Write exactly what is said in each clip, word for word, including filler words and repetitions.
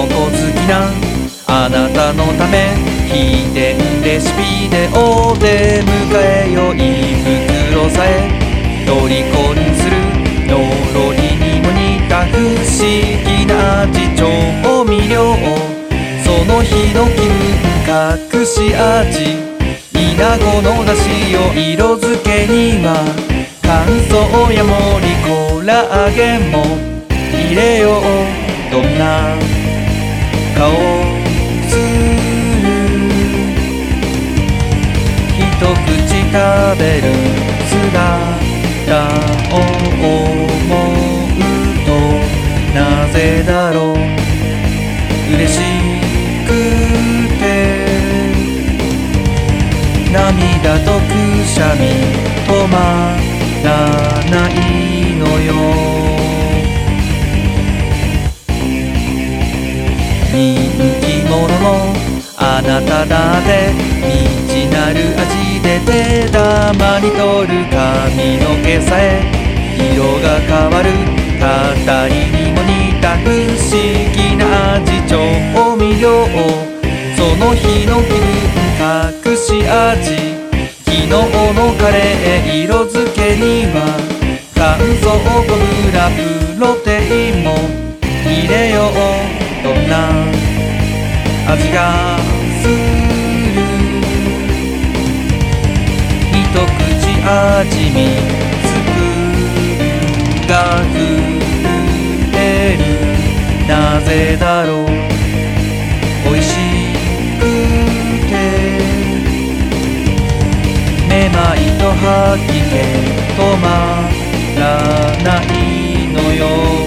のこ好きなあなたのため秘伝レシピでお出迎えよ。胃袋さえ虜にするのろりにも似た不思議な味調味料。その日の気分隠し味イナゴの出汁を色付けには乾燥やもりコラーゲンも入れよう。どんな顔する一口食べる姿を思うとなぜだろう嬉しくて涙とくしゃみ止まらないのよ。人気者のあなただって未知なる味で手玉に取る髪の毛さえ色が変わるたたりにも似た不思議な味調味料。その日の気分隠し味昨日のカレー色付けには乾燥小油プロテインも入れよう。どんな味がする一口味見スプーンが震えるなぜだろうおいしくてめまいと吐き気止まらないのよ。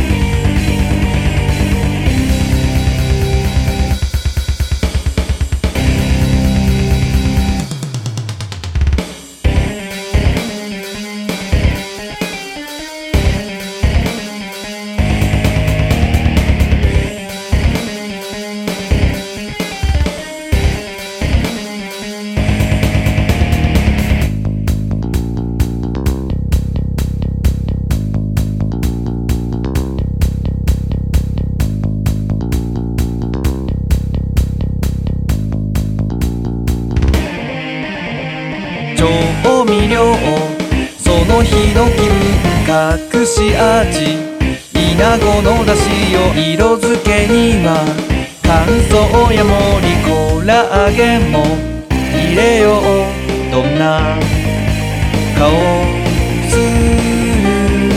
調味料その日の気分隠し味イナゴの出汁を色付けには乾燥やもりコラーゲンも入れよう。どんな顔する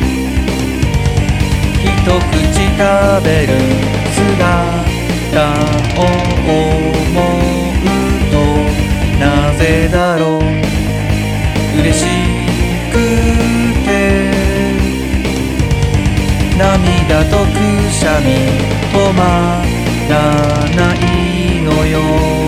一口食べる姿を思うとなぜだろう嬉しくて涙とくしゃみ止まらないのよ。